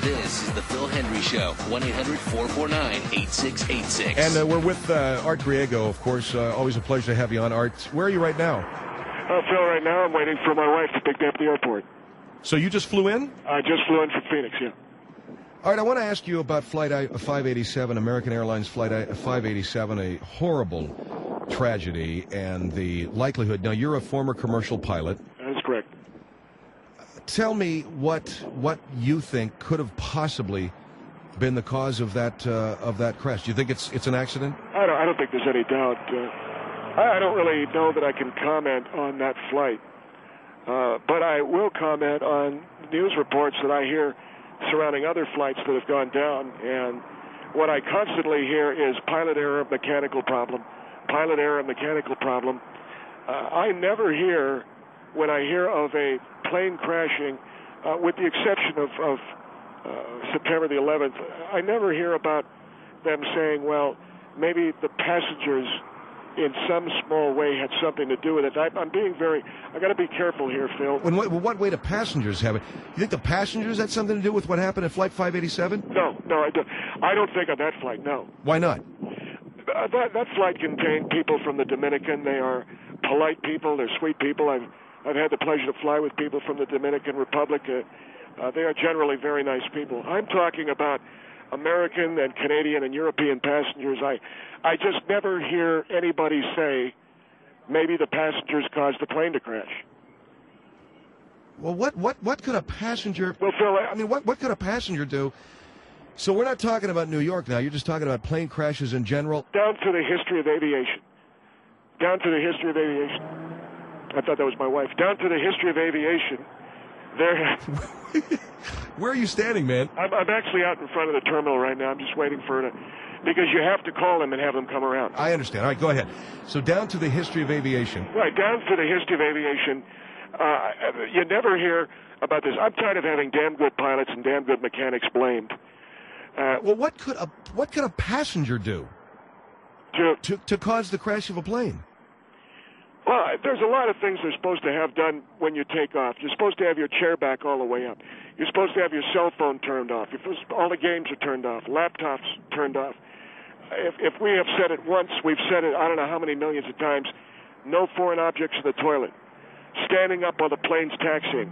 This is the Phil Hendry Show, 1-800-449-8686. And we're with Art Griego, of course. Always a pleasure to have you on, Art. Where are you right now? Phil, right now I'm waiting for my wife to pick me up at the airport. So you just flew in? I just flew in from Phoenix, yeah. All right, I want to ask you about Flight 587, American Airlines Flight 587, a horrible tragedy, and the likelihood. Now, you're a former commercial pilot. That is correct. Tell me what you think could have possibly been the cause of that crash. Do you think it's an accident? I don't think there's any doubt. I don't really know that I can comment on that flight, but I will comment on news reports that I hear surrounding other flights that have gone down. And what I constantly hear is pilot error, mechanical problem. Pilot error, mechanical problem. I never hear, when I hear of a plane crashing, with the exception of September the 11th, I never hear about them saying, well, maybe the passengers in some small way had something to do with it. I'm being I got to be careful here, Phil. What way do passengers have it? You think the passengers had something to do with what happened at Flight 587? No, I don't. I don't think on that flight, no. Why not? That flight contained people from the Dominican. They are polite people. They're sweet people. I've had the pleasure to fly with people from the Dominican Republic. They are generally very nice people. I'm talking about American and Canadian and European passengers. I just never hear anybody say maybe the passengers caused the plane to crash. Well, what could a passenger? Well, Phil, I mean, what could a passenger do? So we're not talking about New York now. You're just talking about plane crashes in general. Down to the history of aviation. Down to the history of aviation. I thought that was my wife. Down to the history of aviation. There. Where are you standing, man? I'm actually out in front of the terminal right now. I'm just waiting for her to, because you have to call them and have them come around. I understand. All right, go ahead. So down to the history of aviation. Right, down to the history of aviation. You never hear about this. I'm tired of having damn good pilots and damn good mechanics blamed. Well, what could a passenger do to cause the crash of a plane? Well, there's a lot of things they're supposed to have done when you take off. You're supposed to have your chair back all the way up. You're supposed to have your cell phone turned off. All the games are turned off. Laptops turned off. If we have said it once, we've said it I don't know how many millions of times. No foreign objects in the toilet. Standing up while the plane's taxiing.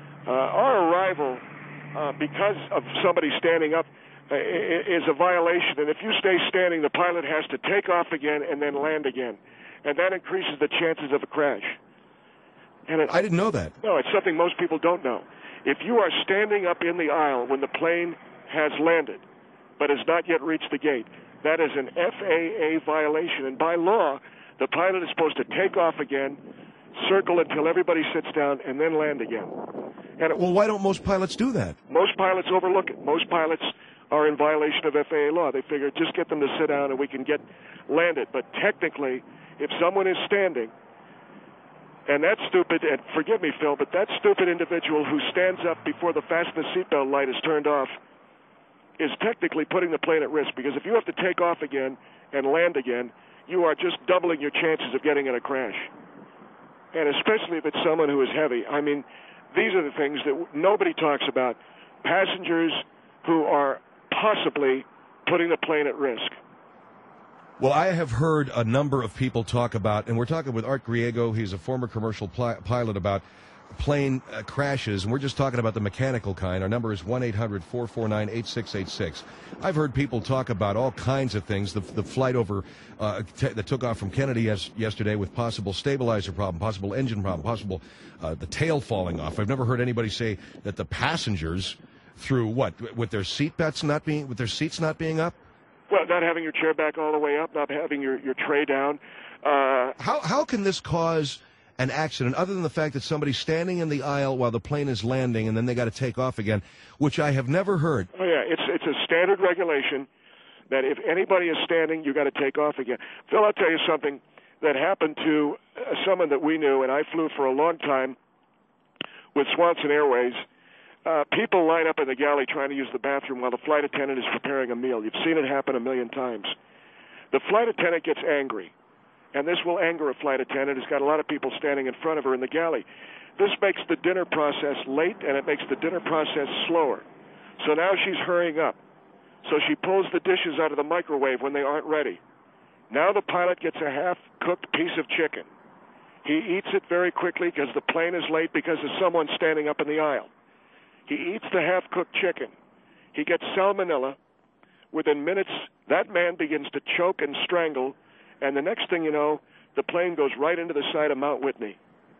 Our arrival, because of somebody standing up, is a violation. And if you stay standing, the pilot has to take off again and then land again. And that increases the chances of a crash. And I didn't know that. No, it's something most people don't know. If you are standing up in the aisle when the plane has landed but has not yet reached the gate, that is an FAA violation. And by law, the pilot is supposed to take off again, circle until everybody sits down, and then land again. Well, why don't most pilots do that? Most pilots overlook it. Most pilots are in violation of FAA law. They figure just get them to sit down and we can get landed. But technically, if someone is standing, and that stupid, and forgive me, Phil, but that stupid individual who stands up before the fasten the seatbelt light is turned off is technically putting the plane at risk, because if you have to take off again and land again, you are just doubling your chances of getting in a crash. And especially if it's someone who is heavy. I mean, these are the things that nobody talks about. Passengers who are possibly putting the plane at risk. Well, I have heard a number of people talk about, and we're talking with Art Griego, he's a former commercial pilot, about plane crashes, and we're just talking about the mechanical kind. Our number is 1-800-449-8686. I've heard people talk about all kinds of things. The flight over that took off from Kennedy yesterday with possible stabilizer problem, possible engine problem, possible the tail falling off. I've never heard anybody say that the passengers, through what, with their seats not being up. Well, not having your chair back all the way up, not having your tray down. How can this cause an accident, other than the fact that somebody's standing in the aisle while the plane is landing and then they got to take off again, which I have never heard? Oh, yeah, it's a standard regulation that if anybody is standing, you got to take off again. Phil, I'll tell you something that happened to someone that we knew, and I flew for a long time with Swanson Airways. People line up in the galley trying to use the bathroom while the flight attendant is preparing a meal. You've seen it happen a million times. The flight attendant gets angry, and this will anger a flight attendant who's got a lot of people standing in front of her in the galley. This makes the dinner process late, and it makes the dinner process slower. So now she's hurrying up. So she pulls the dishes out of the microwave when they aren't ready. Now the pilot gets a half-cooked piece of chicken. He eats it very quickly because the plane is late because of someone standing up in the aisle. He eats the half-cooked chicken. He gets salmonella. Within minutes, that man begins to choke and strangle, and the next thing you know, the plane goes right into the side of Mount Whitney.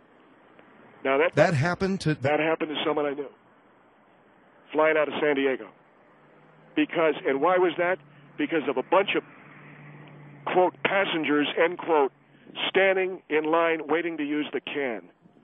Now that happened to someone I knew, flying out of San Diego. And why was that? Because of a bunch of, quote, passengers, end quote, standing in line waiting to use the can.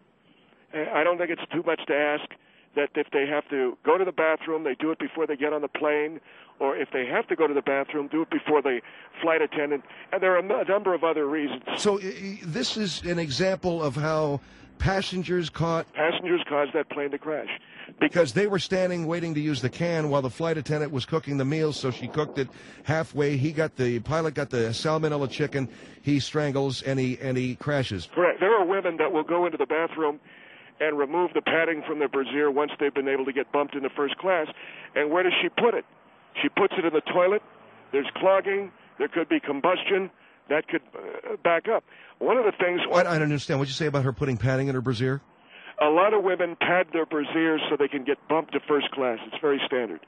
I don't think it's too much to ask that if they have to go to the bathroom, they do it before they get on the plane, or if they have to go to the bathroom, do it before the flight attendant. And there are a number of other reasons. So this is an example of how passengers caused that plane to crash. Because they were standing waiting to use the can while the flight attendant was cooking the meal, so she cooked it halfway. The pilot got the salmonella chicken. He strangles and he crashes. Correct. There are women that will go into the bathroom and remove the padding from their brassiere once they've been able to get bumped into first class. And where does she put it? She puts it in the toilet. There's clogging. There could be combustion. That could back up. One of the things... I don't understand. What did you say about her putting padding in her brassiere? A lot of women pad their brassieres so they can get bumped to first class. It's very standard.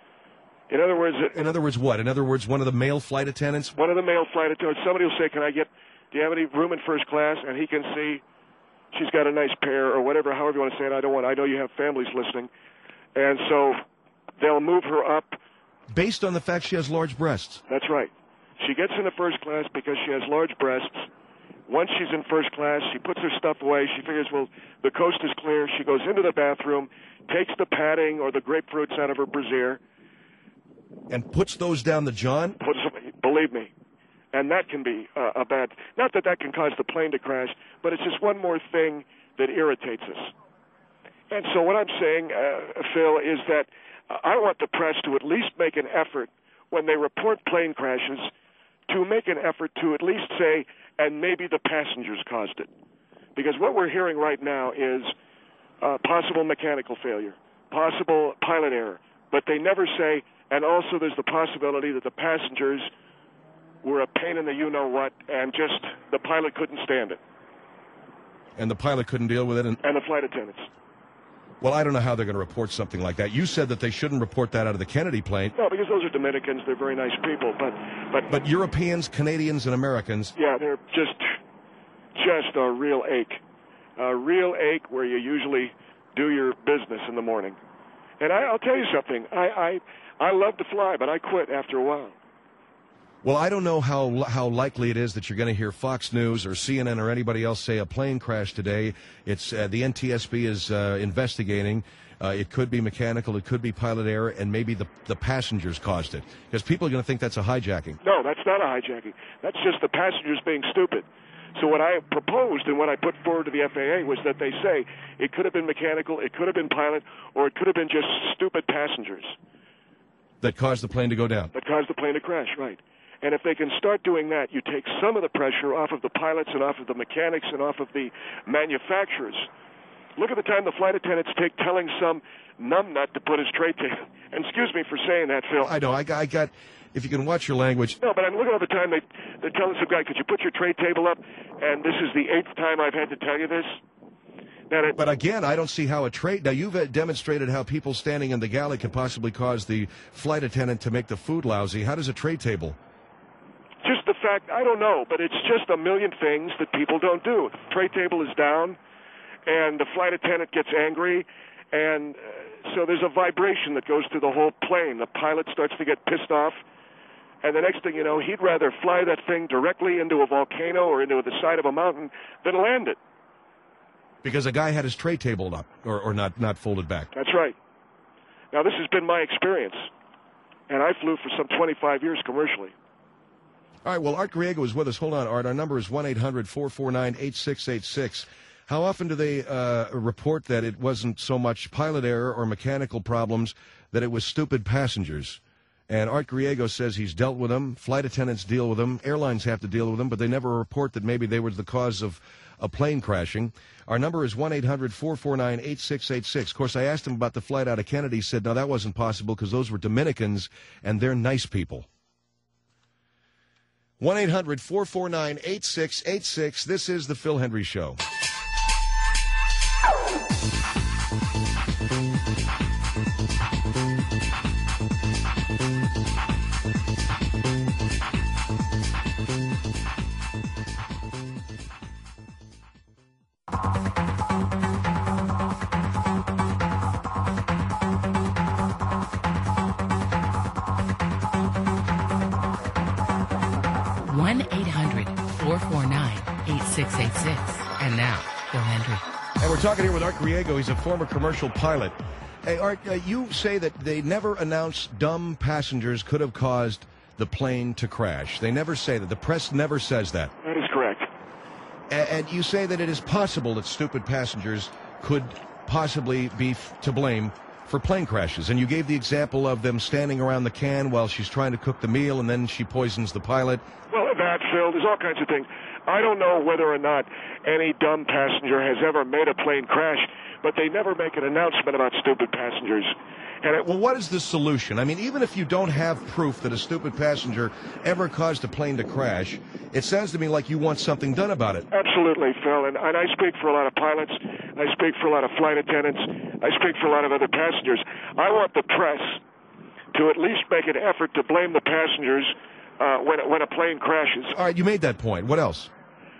In other words... what? In other words, one of the male flight attendants? One of the male flight attendants. Somebody will say, do you have any room in first class? And he can see she's got a nice pair or whatever, however you want to say it. I know you have families listening. And so they'll move her up. Based on the fact she has large breasts. That's right. She gets into first class because she has large breasts. Once she's in first class, she puts her stuff away. She figures, well, the coast is clear. She goes into the bathroom, takes the padding or the grapefruits out of her brassiere. And puts those down the john? Believe me. And that can be a bad... Not that can cause the plane to crash, but it's just one more thing that irritates us. And so what I'm saying, Phil, is that I want the press to at least make an effort when they report plane crashes to make an effort to at least say, and maybe the passengers caused it. Because what we're hearing right now is possible mechanical failure, possible pilot error. But they never say, and also there's the possibility that the passengers were a pain in the you-know-what, and just the pilot couldn't stand it. And the pilot couldn't deal with it? And the flight attendants. Well, I don't know how they're going to report something like that. You said that they shouldn't report that out of the Kennedy plane. No, because those are Dominicans. They're very nice people. But Europeans, Canadians, and Americans. Yeah, they're just a real ache. A real ache where you usually do your business in the morning. And I'll tell you something. I love to fly, but I quit after a while. Well, I don't know how likely it is that you're going to hear Fox News or CNN or anybody else say a plane crash today. It's the NTSB is investigating. It could be mechanical, it could be pilot error, and maybe the passengers caused it. Because people are going to think that's a hijacking. No, that's not a hijacking. That's just the passengers being stupid. So what I proposed and what I put forward to the FAA was that they say it could have been mechanical, it could have been pilot, or it could have been just stupid passengers. That caused the plane to go down. That caused the plane to crash, right. And if they can start doing that, you take some of the pressure off of the pilots and off of the mechanics and off of the manufacturers. Look at the time the flight attendants take telling some numbnut to put his tray table. And excuse me for saying that, Phil. I know. I got. If you can watch your language. No, but I'm looking at the time they're telling some guy, could you put your tray table up? And this is the 8th time I've had to tell you this. But again, I don't see how a tray... Now, you've demonstrated how people standing in the galley could possibly cause the flight attendant to make the food lousy. How does a tray table... Just the fact, I don't know, but it's just a million things that people don't do. The tray table is down, and the flight attendant gets angry, and so there's a vibration that goes through the whole plane. The pilot starts to get pissed off, and the next thing you know, he'd rather fly that thing directly into a volcano or into the side of a mountain than land it. Because a guy had his tray table up, or not folded back. That's right. Now, this has been my experience, and I flew for some 25 years commercially. All right, well, Art Griego is with us. Hold on, Art. Our number is 1-800-449-8686. How often do they report that it wasn't so much pilot error or mechanical problems, that it was stupid passengers? And Art Griego says he's dealt with them. Flight attendants deal with them. Airlines have to deal with them, but they never report that maybe they were the cause of a plane crashing. Our number is 1-800-449-8686. Of course, I asked him about the flight out of Kennedy. He said, no, that wasn't possible because those were Dominicans, and they're nice people. 1-800-449-8686. This is the Phil Hendry Show. And now, Phil Hendry. And we're talking here with Art Griego. He's a former commercial pilot. Hey, Art, you say that they never announced dumb passengers could have caused the plane to crash. They never say that. The press never says that. That is correct. And you say that it is possible that stupid passengers could possibly be to blame for plane crashes. And you gave the example of them standing around the can while she's trying to cook the meal, and then she poisons the pilot. Well, that, Phil, there's all kinds of things. I don't know whether or not any dumb passenger has ever made a plane crash, but they never make an announcement about stupid passengers. And well, what is the solution? I mean, even if you don't have proof that a stupid passenger ever caused a plane to crash, it sounds to me like you want something done about it. Absolutely, Phil. And I speak for a lot of pilots. I speak for a lot of flight attendants. I speak for a lot of other passengers. I want the press to at least make an effort to blame the passengers when a plane crashes. All right, you made that point. What else?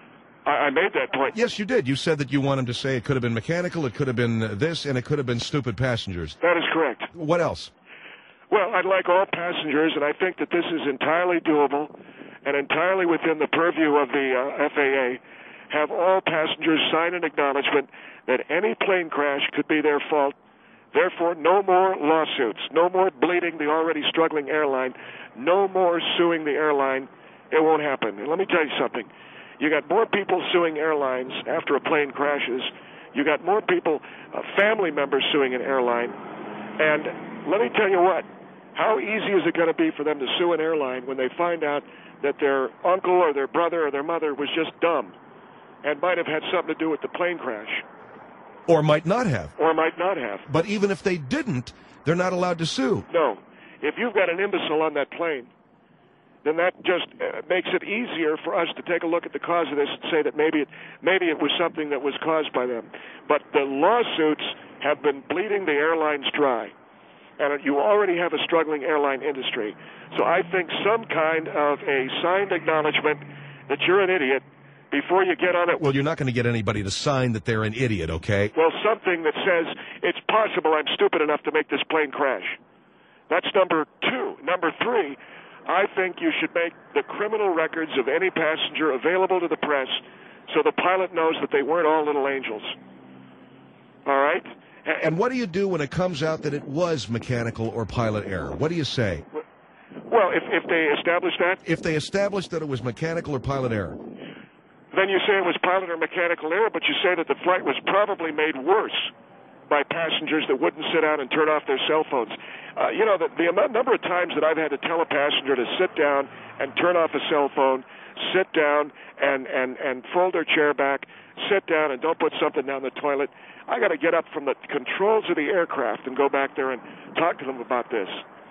I made that point. Yes, you did. You said that you want him to say it could have been mechanical, it could have been this, and it could have been stupid passengers. That is correct. What else? Well, I'd like all passengers, and I think that this is entirely doable and entirely within the purview of the FAA, have all passengers sign an acknowledgement that any plane crash could be their fault. Therefore, no more lawsuits, no more bleeding the already struggling airline, no more suing the airline. It won't happen. And let me tell you something. You got more people suing airlines after a plane crashes. You got more people, family members suing an airline. And let me tell you what, how easy is it going to be for them to sue an airline when they find out that their uncle or their brother or their mother was just dumb and might have had something to do with the plane crash? Or might not have. Or might not have. But even if they didn't, they're not allowed to sue. No. If you've got an imbecile on that plane, then that just makes it easier for us to take a look at the cause of this and say that maybe it was something that was caused by them. But the lawsuits have been bleeding the airlines dry, and you already have a struggling airline industry. So I think some kind of a signed acknowledgement that you're an idiot before you get on it. Well, you're not going to get anybody to sign that they're an idiot, okay? Well, something that says it's possible I'm stupid enough to make this plane crash. That's number two. Number three, I think you should make the criminal records of any passenger available to the press so the pilot knows that they weren't all little angels. All right? And what do you do when it comes out that it was mechanical or pilot error? What do you say? Well, if they establish that? If they establish that it was mechanical or pilot error. Then you say it was pilot or mechanical error, but you say that the flight was probably made worse by passengers that wouldn't sit down and turn off their cell phones. The number of times that I've had to tell a passenger to sit down and turn off a cell phone, sit down and fold their chair back, sit down and don't put something down the toilet. I got to get up from the controls of the aircraft and go back there and talk to them about this.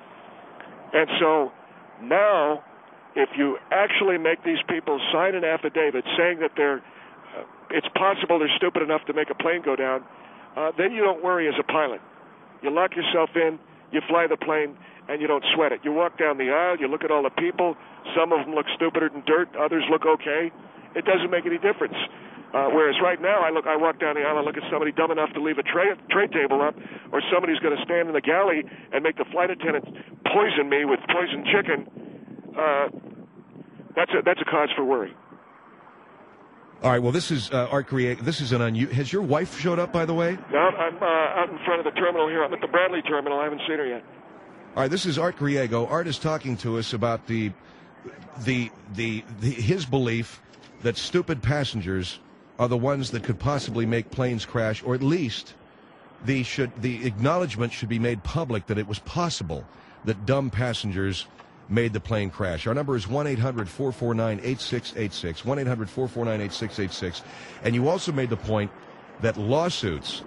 And so now, if you actually make these people sign an affidavit saying that it's possible they're stupid enough to make a plane go down, then you don't worry as a pilot. You lock yourself in, you fly the plane, and you don't sweat it. You walk down the aisle, you look at all the people. Some of them look stupider than dirt, others look okay. It doesn't make any difference. Whereas right now, I walk down the aisle and look at somebody dumb enough to leave a tray table up, or somebody's going to stand in the galley and make the flight attendant poison me with poisoned chicken. That's a cause for worry. All right, well, this is Art Griego. This is has your wife showed up, by the way? No, I'm out in front of the terminal here. I'm at the Bradley terminal. I haven't seen her yet. All right, this is Art Griego. Art is talking to us about his belief that stupid passengers are the ones that could possibly make planes crash, or at least the acknowledgement should be made public that it was possible that dumb passengers made the plane crash. Our number is 1-800-449-8686, 1-800-449-8686. And you also made the point that lawsuits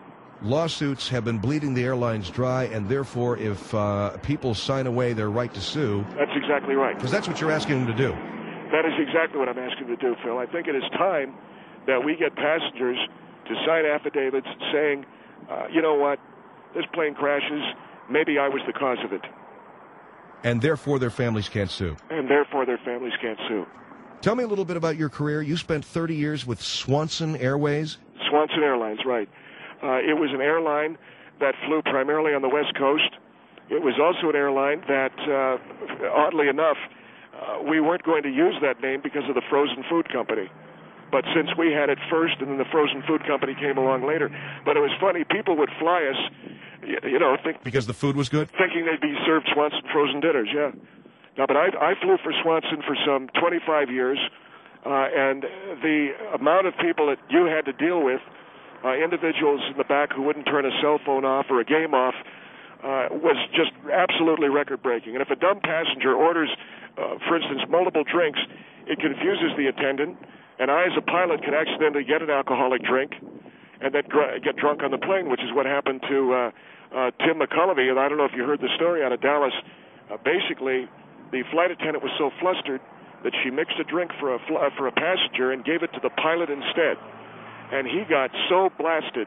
have been bleeding the airlines dry, and therefore if people sign away their right to sue... That's exactly right. Because that's what you're asking them to do. That is exactly what I'm asking them to do, Phil. I think it is time that we get passengers to sign affidavits saying, you know what, this plane crashes, maybe I was the cause of it. And therefore their families can't sue. And therefore their families can't sue. Tell me a little bit about your career. You spent 30 years with Swanson Airways? Swanson Airlines, right. It was an airline that flew primarily on the West Coast. It was also an airline that, oddly enough, we weren't going to use that name because of the frozen food company. But since we had it first, and then the frozen food company came along later. But it was funny, people would fly us, because the food was good? Thinking they'd be served Swanson frozen dinners, yeah. Now, but I flew for Swanson for some 25 years, and the amount of people that you had to deal with, individuals in the back who wouldn't turn a cell phone off or a game off, was just absolutely record-breaking. And if a dumb passenger orders, for instance, multiple drinks, it confuses the attendant, and I, as a pilot, could accidentally get an alcoholic drink and then get drunk on the plane, which is what happened to Tim McCulloughy. And I don't know if you heard the story out of Dallas. Basically, the flight attendant was so flustered that she mixed a drink for a passenger and gave it to the pilot instead. And he got so blasted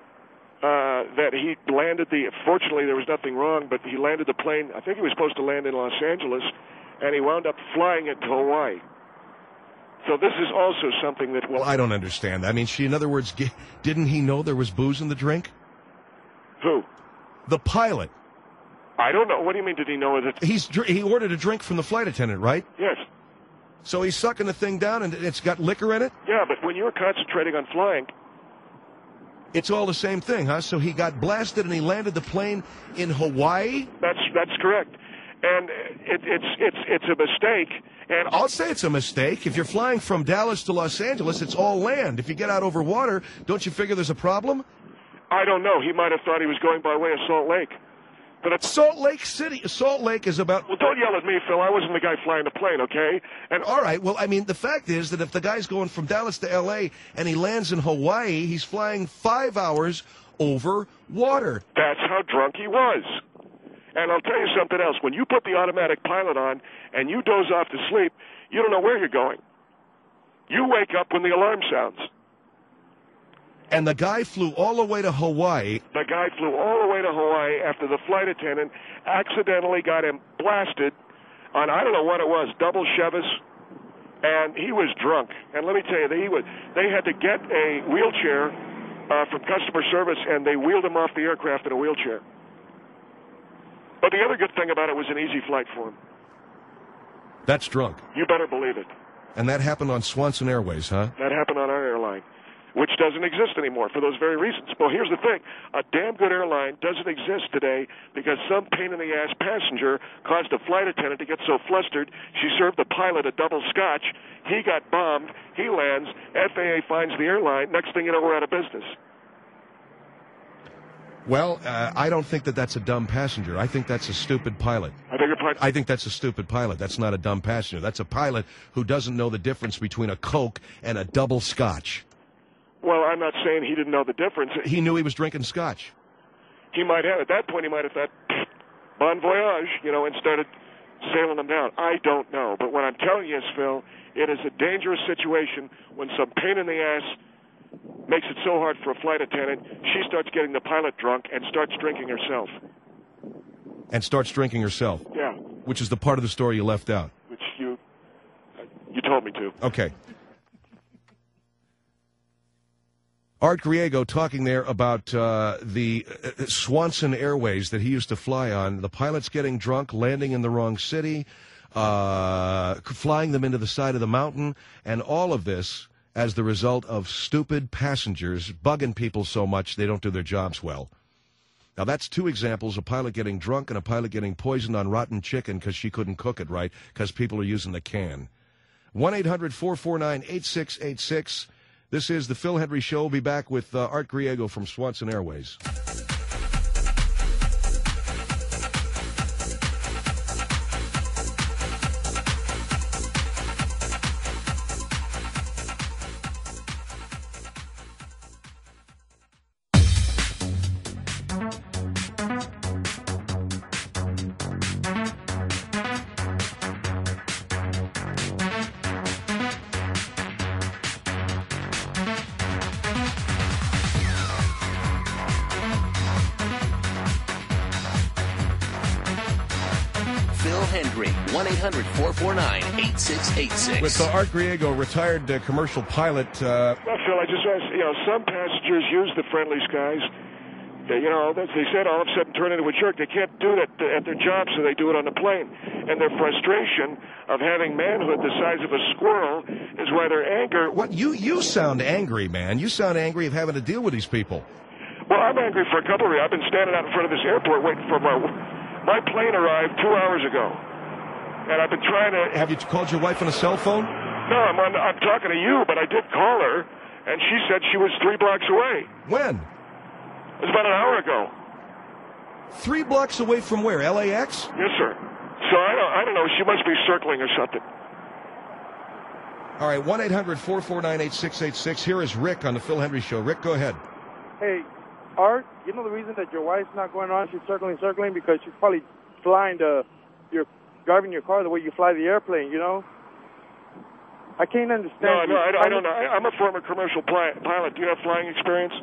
that he landed fortunately there was nothing wrong, but he landed the plane, I think he was supposed to land in Los Angeles, and he wound up flying it to Hawaii. So this is also something that Well, I don't understand. I mean, in other words, didn't he know there was booze in the drink? Who? The pilot. I don't know. What do you mean, did he know that? He ordered a drink from the flight attendant, right? Yes. So he's sucking the thing down, and it's got liquor in it? Yeah, but when you're concentrating on flying... It's all the same thing, huh? So he got blasted, and he landed the plane in Hawaii? That's correct. And it's a mistake. And I'll say it's a mistake. If you're flying from Dallas to Los Angeles, it's all land. If you get out over water, don't you figure there's a problem? I don't know. He might have thought he was going by way of Salt Lake. But Salt Lake City. Salt Lake is about... Well, don't yell at me, Phil. I wasn't the guy flying the plane, okay? And all right. Well, I mean, the fact is that if the guy's going from Dallas to L.A. and he lands in Hawaii, he's flying 5 hours over water. That's how drunk he was. And I'll tell you something else. When you put the automatic pilot on and you doze off to sleep, you don't know where you're going. You wake up when the alarm sounds. And the guy flew all the way to Hawaii. The guy flew all the way to Hawaii after the flight attendant accidentally got him blasted on, I don't know what it was, double Chevys, and he was drunk. And let me tell you, they had to get a wheelchair from customer service, and they wheeled him off the aircraft in a wheelchair. But the other good thing about it was an easy flight for him. That's drunk. You better believe it. And that happened on Swanson Airways, huh? That happened on our airline, which doesn't exist anymore for those very reasons. Well, here's the thing. A damn good airline doesn't exist today because some pain-in-the-ass passenger caused a flight attendant to get so flustered, she served the pilot a double scotch, he got bombed, he lands, FAA finds the airline, next thing you know, we're out of business. Well, I don't think that that's a dumb passenger. I think that's a stupid pilot. I beg your pardon? I think that's a stupid pilot. That's not a dumb passenger. That's a pilot who doesn't know the difference between a Coke and a double scotch. Well, I'm not saying he didn't know the difference. He knew he was drinking scotch. He might have. At that point, he might have thought, bon voyage, and started sailing them down. I don't know. But what I'm telling you is, Phil, it is a dangerous situation when some pain in the ass makes it so hard for a flight attendant, she starts getting the pilot drunk and starts drinking herself. And starts drinking herself? Yeah. Which is the part of the story you left out. Which you told me to. Okay. Art Griego talking there about the Swanson Airways that he used to fly on. The pilots getting drunk, landing in the wrong city, flying them into the side of the mountain, and all of this as the result of stupid passengers bugging people so much they don't do their jobs well. Now, that's two examples, a pilot getting drunk and a pilot getting poisoned on rotten chicken because she couldn't cook it right because people are using the can. 1-800-449-8686. This is the Phil Hendry Show. We'll be back with Art Griego from Swanson Airways. Phil Hendry, 1-800-449-8686. With Art Griego, retired commercial pilot. Well, Phil, I just want to say, some passengers use the friendly skies. They said all of a sudden turn into a jerk. They can't do it at their job, so they do it on the plane. And their frustration of having manhood the size of a squirrel is why their anger... What? You sound angry, man. You sound angry of having to deal with these people. Well, I'm angry for a couple of reasons. I've been standing out in front of this airport waiting for my plane arrived 2 hours ago. And I've been trying to... Have you called your wife on a cell phone? No, I'm talking to you, but I did call her, and she said she was 3 blocks away. When? It was about an hour ago. 3 blocks away from where? LAX? Yes, sir. So I don't know. She must be circling or something. All right, 1-800-449-8686. Here is Rick on the Phil Hendry Show. Rick, go ahead. Hey, Art, you know the reason that your wife's not going around, she's circling, because she's probably flying you're driving your car the way you fly the airplane, you know? I can't understand. No, I don't know. I'm a former commercial pilot. Do you have flying experience?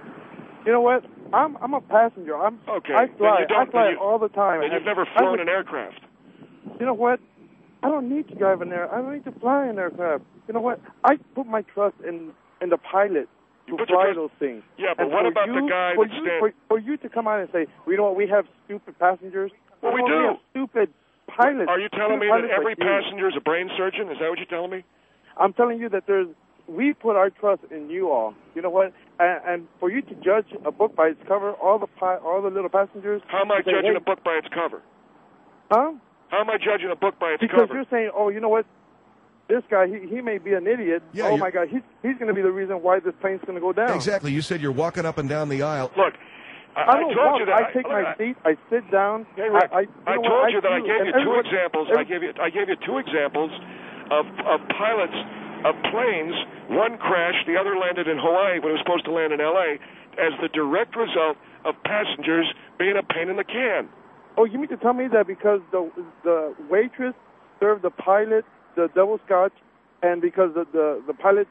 You know what? I'm a passenger. Okay. I fly all the time. And you've never flown an aircraft. You know what? I don't need to drive an aircraft. I don't need to fly an aircraft. You know what? I put my trust in the pilot to fly those things. Yeah, but what about the guy for you to come out and say, well, you know what, we have stupid passengers? Well, we do. We have stupid pilots. Are you telling me that every passenger is a brain surgeon? Is that what you're telling me? I'm telling you that we put our trust in you all. You know what? And for you to judge a book by its cover, all the little passengers. How am I judging a book by its cover? Huh? How am I judging a book by its cover? Because you're saying, oh, you know what? This guy, he may be an idiot. Yeah, oh my God, he's going to be the reason why this plane's going to go down. Exactly. You said you're walking up and down the aisle. Look, I told you that. I take my seat. I sit down. Hey, Rick, I told you that I gave you 2 examples. I gave you 2 examples of pilots of planes. One crashed, the other landed in Hawaii when it was supposed to land in L.A. as the direct result of passengers being a pain in the can. Oh, you mean to tell me that because the waitress served the pilot the double scotch, and because the pilot,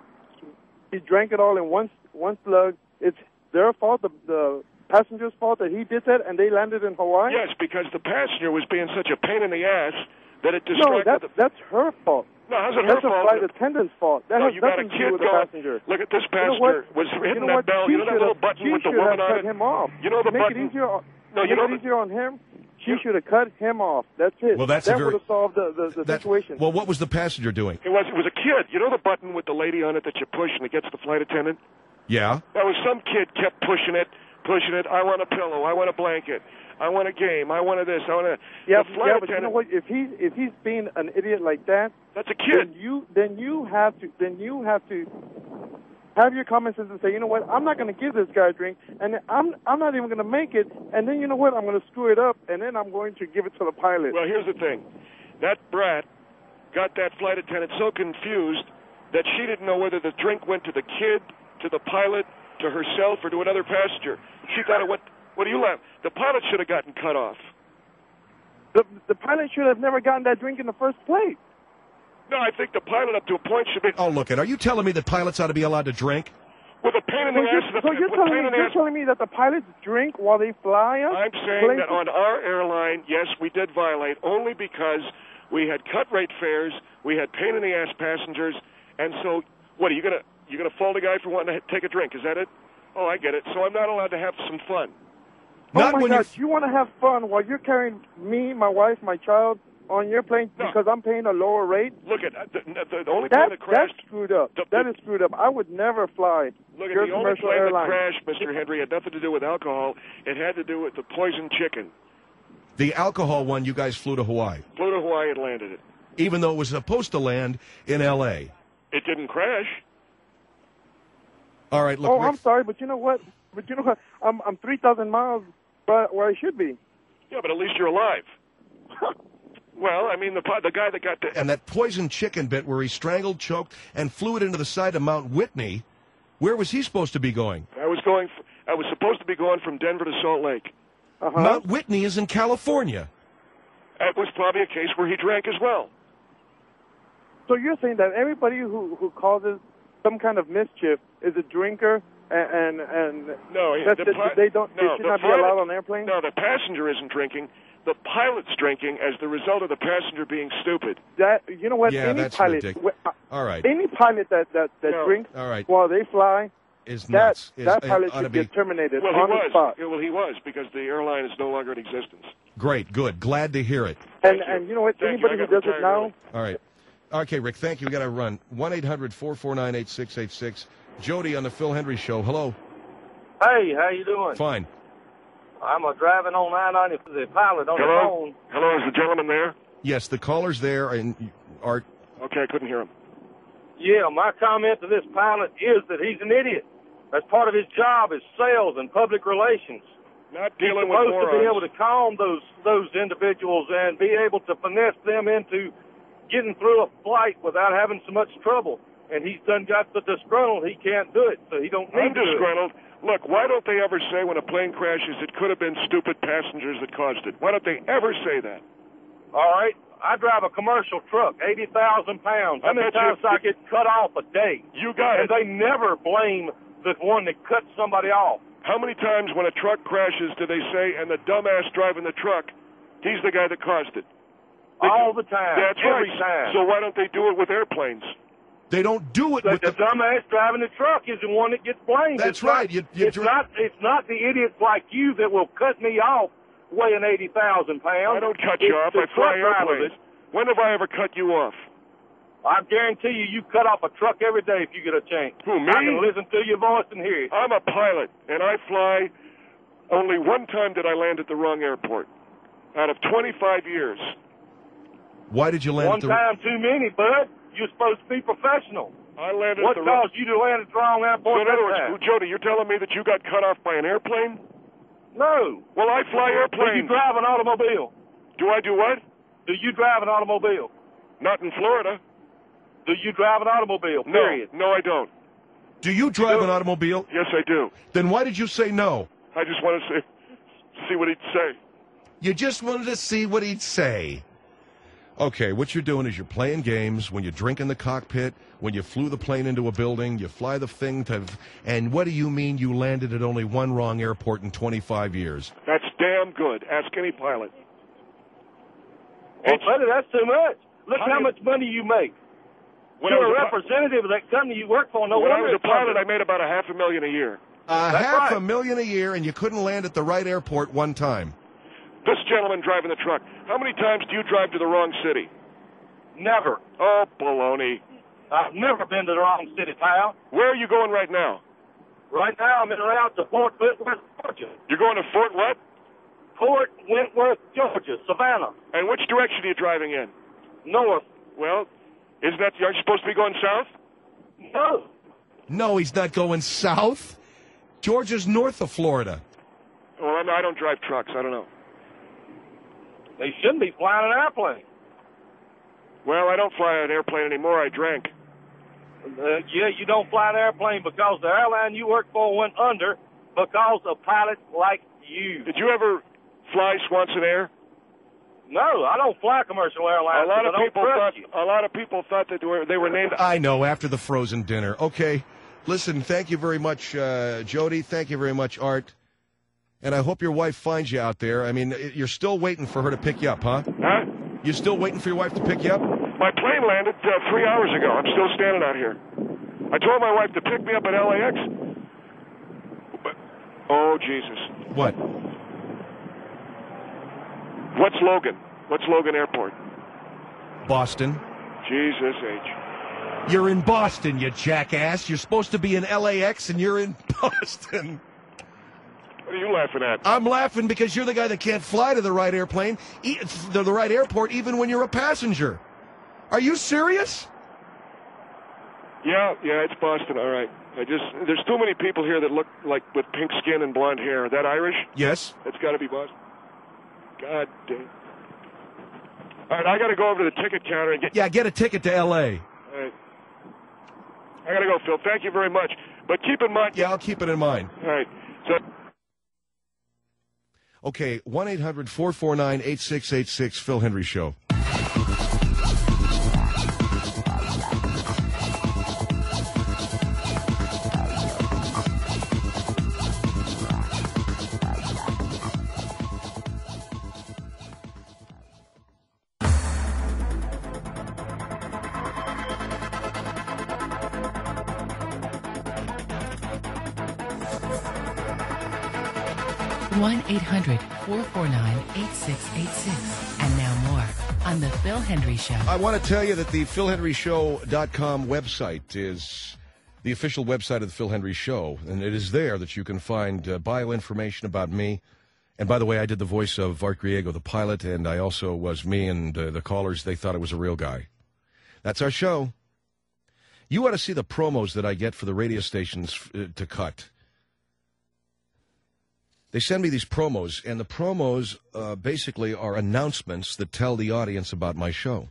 he drank it all in one slug, it's their fault, the passenger's fault that he did that, and they landed in Hawaii? Yes, because the passenger was being such a pain in the ass that it distracted... No, that's her fault. No, how's it her fault? That's a flight attendant's fault. That has nothing to do with the passenger. Look at this passenger was hitting that bell. You know that little button with the woman on it? Him off. You know the Make button? It easier, no, you make know it easier on him. She should have cut him off. That's it. Well, that would have solved the situation. Well, what was the passenger doing? It was a kid. You know the button with the lady on it that you push and it gets the flight attendant? Yeah. That was some kid kept pushing it. I want a pillow. I want a blanket. I want a game. I want this. I want a... Yeah, but you know what? If he's being an idiot like that... That's a kid. Then you have to have your common sense and say, you know what, I'm not going to give this guy a drink, and I'm not even going to make it, and then you know what, I'm going to screw it up, and then I'm going to give it to the pilot. Well, here's the thing. That brat got that flight attendant so confused that she didn't know whether the drink went to the kid, to the pilot, to herself, or to another passenger. She thought it went... What do you laugh? The pilot should have gotten cut off. The pilot should have never gotten that drink in the first place. No, I think the pilot up to a point should be... Oh, look, are you telling me that pilots ought to be allowed to drink? With a pain in the ass... So you're telling me that the pilots drink while they fly us? I'm saying that on our airline, yes, we did violate, only because we had cut-rate fares, we had pain-in-the-ass passengers, and so, what, are you gonna fault a guy for wanting to take a drink? Is that it? Oh, I get it. So I'm not allowed to have some fun. Oh, my God, you want to have fun while you're carrying me, my wife, my child on your plane because I'm paying a lower rate? Look, at the only plane that crashed... That's screwed up. That is screwed up. I would never fly Look, your the only commercial plane airline. that crashed, Mr. Hendry, had nothing to do with alcohol. It had to do with the poison chicken. The alcohol one, you guys flew to Hawaii. Flew to Hawaii and landed it. Even though it was supposed to land in L.A. It didn't crash. All right, look. Oh, Rick, I'm sorry, but you know what? I'm 3,000 miles where I should be. Yeah, but at least you're alive. Well, I mean, the guy that got and that poisoned chicken bit where he strangled, choked, and flew it into the side of Mount Whitney, where was he supposed to be going? I was supposed to be going from Denver to Salt Lake. Uh-huh. Mount Whitney is in California. That was probably a case where he drank as well. So you're saying that everybody who causes some kind of mischief is a drinker, and No, they should not be allowed on airplanes? No, the passenger isn't drinking. The pilot's drinking as the result of the passenger being stupid. You know what? Yeah, any that's pilot, ridiculous. All right. Any pilot that No. drinks All right. while they fly, Is nuts. that pilot ought to should be get terminated Well, on the spot. Well, he was, because the airline is no longer in existence. great. Good. Glad to hear it. And you know what? Thank you. Anybody I who got does it retired now, early. All right. Okay, Rick, thank you. We got to run. 1-800-449-8686. Jody on the Phil Hendry Show. Hello. Hey, how you doing? Fine. I'm driving on I-90 for the pilot on the phone. Hello, is the gentleman there? Yes, the caller's there, and Art. Okay, I couldn't hear him. Yeah, my comment to this pilot is that he's an idiot. That's part of his job is sales and public relations. Not He's dealing with supposed to be able morons. to calm those individuals and be able to finesse them into getting through a flight without having so much trouble. And he's done got the disgruntled. He can't do it, so he don't need I'm to do it. disgruntled. Look, why don't they ever say when a plane crashes it could have been stupid passengers that caused it? Why don't they ever say that? All right, I drive a commercial truck, 80,000 pounds. How many times I get cut off a day? You got And it. they never blame the one that cut somebody off. How many times when a truck crashes do they say, and the dumbass driving the truck, he's the guy that caused it? All the time. That's every right. time. So why don't they do it with airplanes? They don't do it But with the dumbass driving the truck is the one that gets blamed. That's It's not- right. It's not the idiots like you that will cut me off weighing 80,000 pounds. I don't cut It's you off. the I fly truck drivers. airplanes. When have I ever cut you off? I guarantee you cut off a truck every day if you get a chance. Who, me? I can listen to your voice and hear it. I'm a pilot, and I fly. Only one time did I land at the wrong airport out of 25 years. Why did you land One at the... time too many, bud. You're supposed to be professional. I landed What at the wrong... caused you to land at the wrong So airport in other that words, time? Jody, you're telling me that you got cut off by an airplane? No. Well, I fly Do you airplanes. drive an automobile? Do I do what? Do you drive an automobile? Not in Florida. Do you drive an automobile, period? No, I don't. Do you drive an automobile? Yes, I do. Then why did you say no? I just want to see what he'd say. You just wanted to see what he'd say. Okay, what you're doing is you're playing games when you drink in the cockpit, when you flew the plane into a building, you fly the thing to... And what do you mean you landed at only one wrong airport in 25 years? That's damn good. Ask any pilot. Well, buddy, that's too much. Look How how do- much money you make. When I You're was a a pi- representative of that company you work for. No When I wonder was a it's pilot, I under. made about $500,000 a year. Half right. $1,000,000 a year, and you couldn't land at the right airport one time. This gentleman driving the truck, how many times do you drive to the wrong city? Never. Oh, baloney. I've never been to the wrong city, pal. Where are you going right now? Right now, I'm in route to Fort Wentworth, Georgia. You're going to Fort what? Fort Wentworth, Georgia, Savannah, And which direction are you driving in? north. Well, aren't you supposed to be going south? No. No, he's not going south. Georgia's north of Florida. Well, I don't drive trucks. I don't know. They shouldn't be flying an airplane. Well, I don't fly an airplane anymore. I drank. Yeah, you don't fly an airplane because the airline you work for went under because of pilots like you. Did you ever fly Swanson Air? No, I don't fly commercial airlines. A lot of I don't people trust thought. you. A lot of people thought that they were named. I know, after the frozen dinner. Okay, listen, thank you very much, Jody. Thank you very much, Art. And I hope your wife finds you out there. I mean, you're still waiting for her to pick you up, huh? Huh? You're still waiting for your wife to pick you up? My plane landed 3 hours ago. I'm still standing out here. I told my wife to pick me up at LAX. But, oh, Jesus. What? What's Logan? What's Logan Airport? Boston. Jesus H. You're in Boston, you jackass. You're supposed to be in LAX, and you're in Boston. What are you laughing at? I'm laughing because you're the guy that can't fly to the right airplane, the right airport, even when you're a passenger. Are you serious? Yeah, it's Boston. All right. There's too many people here that look like with pink skin and blonde hair. That Irish? Yes. That's got to be Boston. God damn. All right, I got to go over to the ticket counter and get... Yeah, get a ticket to L.A. All right. I got to go, Phil. Thank you very much. But keep in mind... Yeah, I'll keep it in mind. All right. So... Okay, 1-800-449-8686, Phil Hendrie Show. one 1-800-449-8686. And now more on The Phil Hendrie Show. I want to tell you that the PhilHenryShow.com website is the official website of the Phil Hendrie Show, and it is there that you can find bio information about me. And by the way, I did the voice of Art Griego, the pilot, and I also was me, and the callers, they thought it was a real guy. That's our show. You ought to see the promos that I get for the radio stations to cut. They send me these promos, and the promos basically are announcements that tell the audience about my show.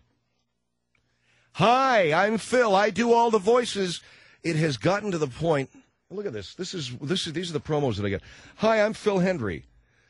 Hi, I'm Phil. I do all the voices. It has gotten to the point. Look at this. These are the promos that I get. Hi, I'm Phil Hendrie.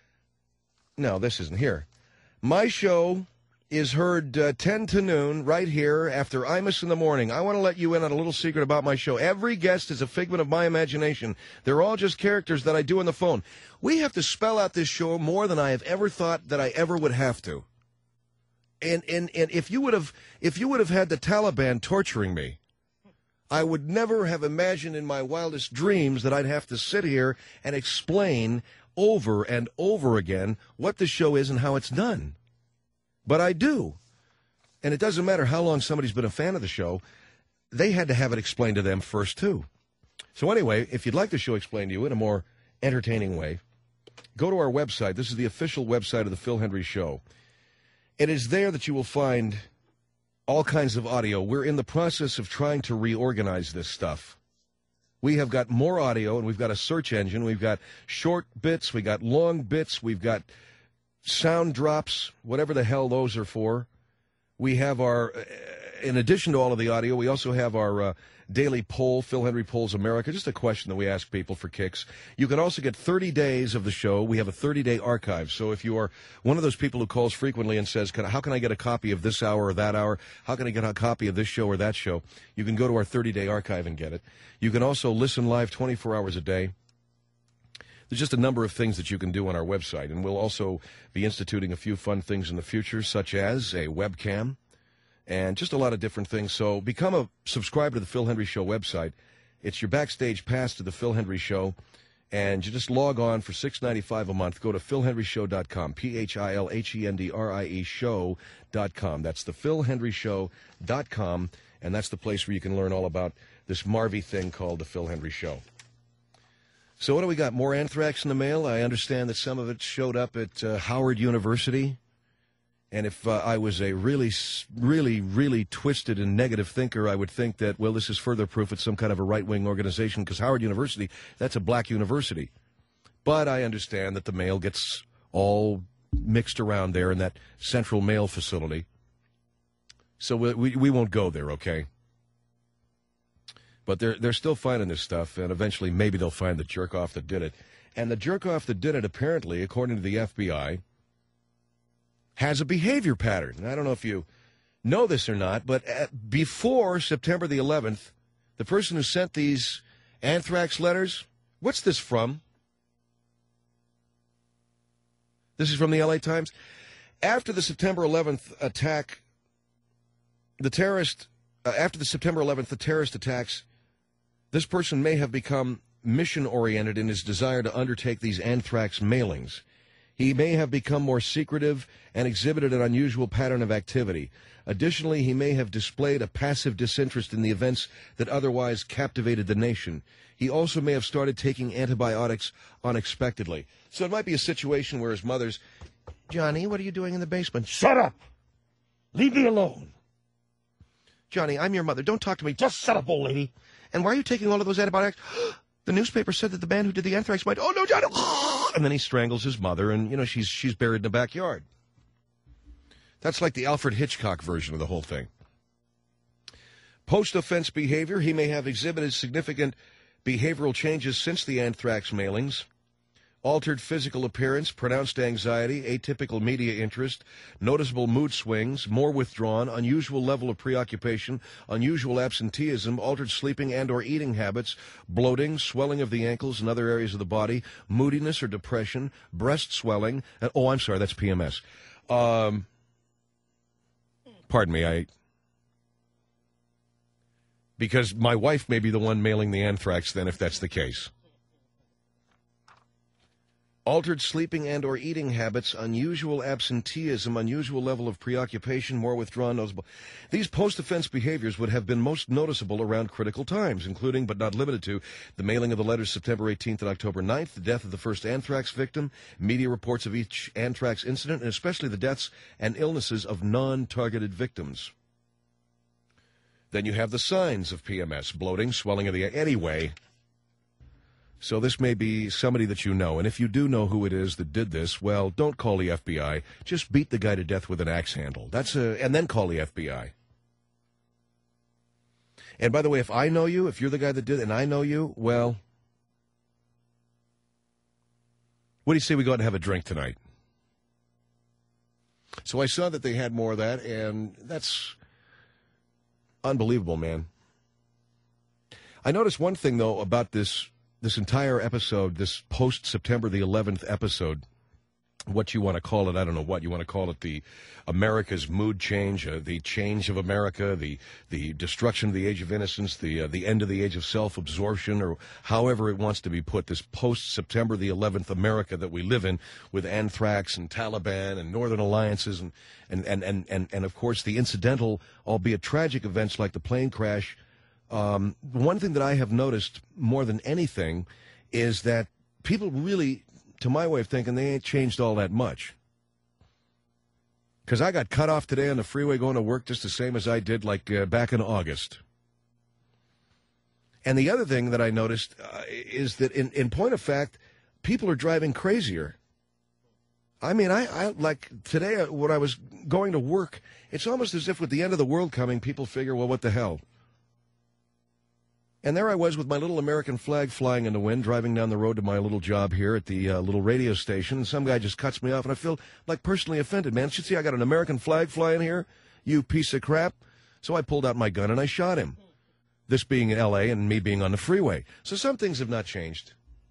No, this isn't here. My show is heard 10 to noon right here after Imus in the morning. I want to let you in on a little secret about my show. Every guest is a figment of my imagination. They're all just characters that I do on the phone. We have to spell out this show more than I have ever thought that I ever would have to. And if you would have had the Taliban torturing me, I would never have imagined in my wildest dreams that I'd have to sit here and explain over and over again what the show is and how it's done. But I do. And it doesn't matter how long somebody's been a fan of the show. They had to have it explained to them first, too. So anyway, if you'd like the show explained to you in a more entertaining way, go to our website. This is the official website of the Phil Hendrie Show. It is there that you will find all kinds of audio. We're in the process of trying to reorganize this stuff. We have got more audio, and we've got a search engine. We've got short bits. We've got long bits. We've got sound drops, whatever the hell those are for. We have our, in addition to all of the audio, we also have our daily poll, Phil Hendrie Polls America, just a question that we ask people for kicks. You can also get 30 days of the show. We have a 30-day archive. So if you are one of those people who calls frequently and says, how can I get a copy of this hour or that hour? How can I get a copy of this show or that show? You can go to our 30-day archive and get it. You can also listen live 24 hours a day. There's just a number of things that you can do on our website, and we'll also be instituting a few fun things in the future, such as a webcam and just a lot of different things. So become a subscriber to the Phil Hendrie Show website. It's your backstage pass to the Phil Hendrie Show, and you just log on for $6.95 a month. Go to PhilHenrieShow.com, PhilHendrie show.com. That's the PhilHenrieShow.com, and that's the place where you can learn all about this Marvy thing called the Phil Hendrie Show. So what do we got? More anthrax in the mail? I understand that some of it showed up at Howard University. And if I was a really, really, really twisted and negative thinker, I would think that, well, this is further proof it's some kind of a right-wing organization, because Howard University, that's a black university. But I understand that the mail gets all mixed around there in that central mail facility. So we won't go there, okay? But they're still finding this stuff, and eventually maybe they'll find the jerk-off that did it. And the jerk-off that did it, apparently, according to the FBI, has a behavior pattern. I don't know if you know this or not, but before September the 11th, the person who sent these anthrax letters, what's this from? This is from the LA Times. After the September 11th attack, after the September 11th, the terrorist attacks, this person may have become mission-oriented in his desire to undertake these anthrax mailings. He may have become more secretive and exhibited an unusual pattern of activity. Additionally, he may have displayed a passive disinterest in the events that otherwise captivated the nation. He also may have started taking antibiotics unexpectedly. So it might be a situation where his mother's, Johnny, what are you doing in the basement? Shut up! Leave me alone! Johnny, I'm your mother. Don't talk to me. Just shut up, old lady. And why are you taking all of those antibiotics? The newspaper said that the man who did the anthrax might... Oh, no, Johnny. And then he strangles his mother, and, you know, she's buried in the backyard. That's like the Alfred Hitchcock version of the whole thing. Post-offense behavior. He may have exhibited significant behavioral changes since the anthrax mailings. Altered physical appearance, pronounced anxiety, atypical media interest, noticeable mood swings, more withdrawn, unusual level of preoccupation, unusual absenteeism, altered sleeping and or eating habits, bloating, swelling of the ankles and other areas of the body, moodiness or depression, breast swelling. Oh, I'm sorry, that's PMS. Pardon me, because my wife may be the one mailing the anthrax then if that's the case. Altered sleeping and or eating habits, unusual absenteeism, unusual level of preoccupation, more withdrawn, noticeable. These post-offense behaviors would have been most noticeable around critical times, including but not limited to the mailing of the letters September 18th and October 9th, the death of the first anthrax victim, media reports of each anthrax incident, and especially the deaths and illnesses of non-targeted victims. Then you have the signs of PMS, bloating, swelling of the... Anyway... So this may be somebody that you know, and if you do know who it is that did this, well, don't call the FBI. Just beat the guy to death with an axe handle. And then call the FBI. And by the way, if I know you, if you're the guy that did it and I know you, well, what do you say we go out and have a drink tonight? So I saw that they had more of that, and that's unbelievable, man. I noticed one thing, though, about this entire episode, this post-September the 11th episode, what you want to call it, I don't know what you want to call it, the America's mood change, the change of America, the destruction of the age of innocence, the end of the age of self-absorption, or however it wants to be put, this post-September the 11th America that we live in with anthrax and Taliban and Northern alliances and of course the incidental, albeit tragic events like the plane crash. One thing that I have noticed more than anything is that people really, to my way of thinking, they ain't changed all that much. Because I got cut off today on the freeway going to work just the same as I did like back in August. And the other thing that I noticed is that in point of fact, people are driving crazier. I mean, I like today when I was going to work, it's almost as if with the end of the world coming, people figure, well, what the hell? And there I was with my little American flag flying in the wind, driving down the road to my little job here at the little radio station. And some guy just cuts me off, and I feel like personally offended. Man, you see, I got an American flag flying here, you piece of crap. So I pulled out my gun and I shot him. This being in L.A. and me being on the freeway. So some things have not changed.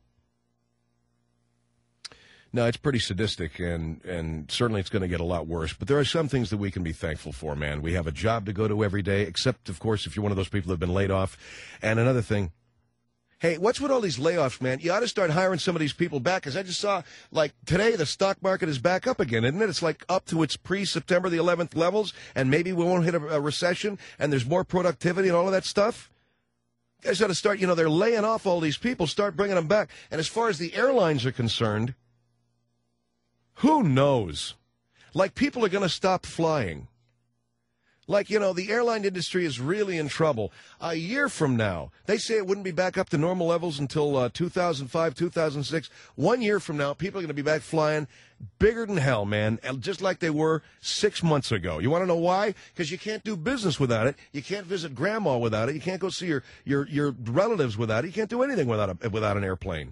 No, it's pretty sadistic, and certainly it's going to get a lot worse. But there are some things that we can be thankful for, man. We have a job to go to every day, except, of course, if you're one of those people that have been laid off. And another thing, hey, what's with all these layoffs, man? You ought to start hiring some of these people back, because I just saw, like, today the stock market is back up again, isn't it? It's, like, up to its pre-September the 11th levels, and maybe we won't hit a recession, and there's more productivity and all of that stuff. You guys ought to start, they're laying off all these people, start bringing them back. And as far as the airlines are concerned, who knows? Like, people are going to stop flying. Like, the airline industry is really in trouble. A year from now, they say it wouldn't be back up to normal levels until 2005, 2006. 1 year from now, people are going to be back flying bigger than hell, man, just like they were 6 months ago. You want to know why? Because you can't do business without it. You can't visit grandma without it. You can't go see your relatives without it. You can't do anything without an airplane.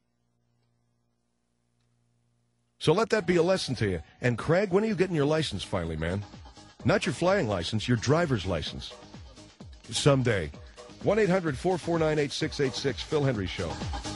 So let that be a lesson to you. And Craig, when are you getting your license finally, man? Not your flying license, your driver's license. Someday. 1-800-449-8686, Phil Hendrie Show.